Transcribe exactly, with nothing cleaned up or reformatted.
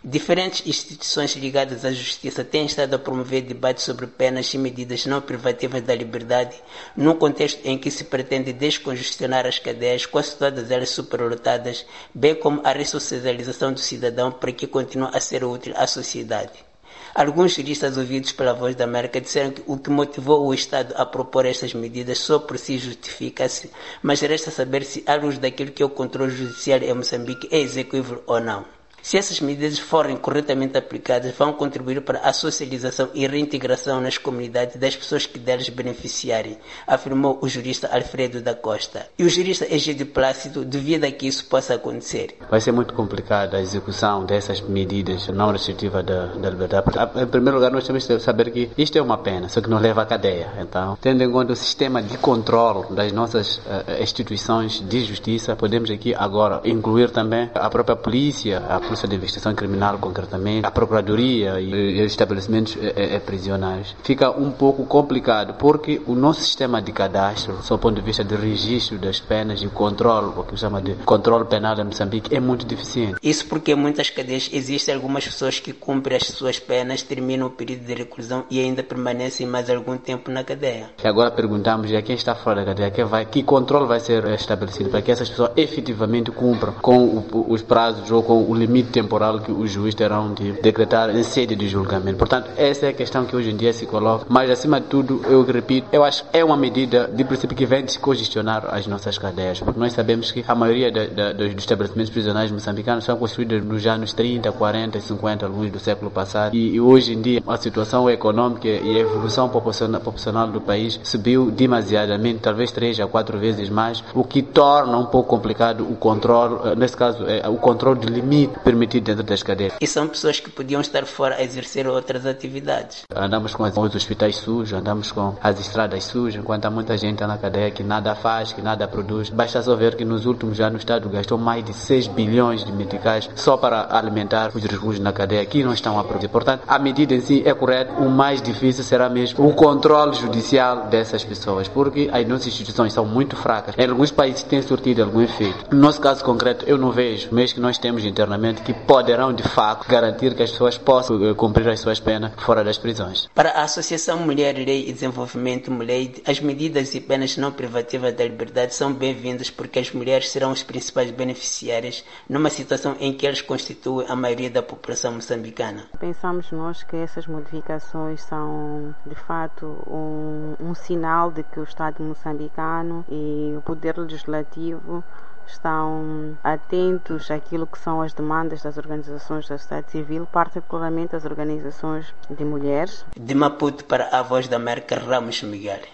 Diferentes instituições ligadas à justiça têm estado a promover debates sobre penas e medidas não privativas da liberdade, num contexto em que se pretende descongestionar as cadeias, quase todas elas superlotadas, bem como a ressocialização do cidadão para que continue a ser útil à sociedade. Alguns juristas ouvidos pela Voz da América disseram que o que motivou o Estado a propor estas medidas só por si justifica-se, mas resta saber se, à luz daquilo que é o controle judicial em Moçambique, é execuível ou não. Se essas medidas forem corretamente aplicadas, vão contribuir para a socialização e reintegração nas comunidades das pessoas que delas beneficiarem, afirmou o jurista Alfredo da Costa. E o jurista Egídio Plácido duvida que isso possa acontecer. Vai ser muito complicado a execução dessas medidas não restritivas da, da liberdade. Em primeiro lugar, nós temos que saber que isto é uma pena, só que não leva à cadeia. Então, tendo em conta o sistema de controle das nossas uh, instituições de justiça, podemos aqui agora incluir também a própria polícia, a Polícia de Investigação Criminal, concretamente, a Procuradoria e, e os estabelecimentos e, e, prisionais. Fica um pouco complicado, porque o nosso sistema de cadastro, sob o ponto de vista de registro das penas e o controle, o que se chama de controle penal em Moçambique, é muito deficiente. Isso porque em muitas cadeias existem algumas pessoas que cumprem as suas penas, terminam o período de reclusão e ainda permanecem mais algum tempo na cadeia. E agora perguntamos a quem está fora da cadeia, que, vai, que controle vai ser estabelecido para que essas pessoas efetivamente cumpram com o, os prazos ou com o limite temporal que os juízes terão de decretar em sede de julgamento. Portanto, essa é a questão que hoje em dia se coloca. Mas, acima de tudo, eu repito, eu acho que é uma medida de princípio que vem descongestionar as nossas cadeias, porque nós sabemos que a maioria de, de, dos estabelecimentos prisionais moçambicanos são construídos nos anos trinta, quarenta, cinquenta, alguns do século passado, e, e hoje em dia a situação econômica e a evolução populacional, populacional do país subiu demasiadamente, talvez três a quatro vezes mais, o que torna um pouco complicado o controle, nesse caso, é, o controle de limite permitido dentro das cadeias. E são pessoas que podiam estar fora a exercer outras atividades. Andamos com os hospitais sujos, andamos com as estradas sujas, enquanto há muita gente na cadeia que nada faz, que nada produz. Basta só ver que nos últimos anos o Estado gastou mais de seis bilhões de meticais só para alimentar os reclusos na cadeia que não estão a produzir. Portanto, a medida em si é correta, o mais difícil será mesmo o controle judicial dessas pessoas, porque as nossas instituições são muito fracas. Em alguns países têm surtido algum efeito. No nosso caso concreto, eu não vejo, mesmo que nós temos internamente, que poderão de facto garantir que as pessoas possam cumprir as suas penas fora das prisões. Para a Associação Mulher, Lei e Desenvolvimento MULEID, as medidas e penas não privativas da liberdade são bem-vindas porque as mulheres serão os principais beneficiárias numa situação em que elas constituem a maioria da população moçambicana. Pensamos nós que essas modificações são de fato um, um sinal de que o Estado moçambicano e o Poder Legislativo estão atentos àquilo que são as demandas das organizações da sociedade civil, particularmente as organizações de mulheres. De Maputo para a Voz da América, Ramos Miguel.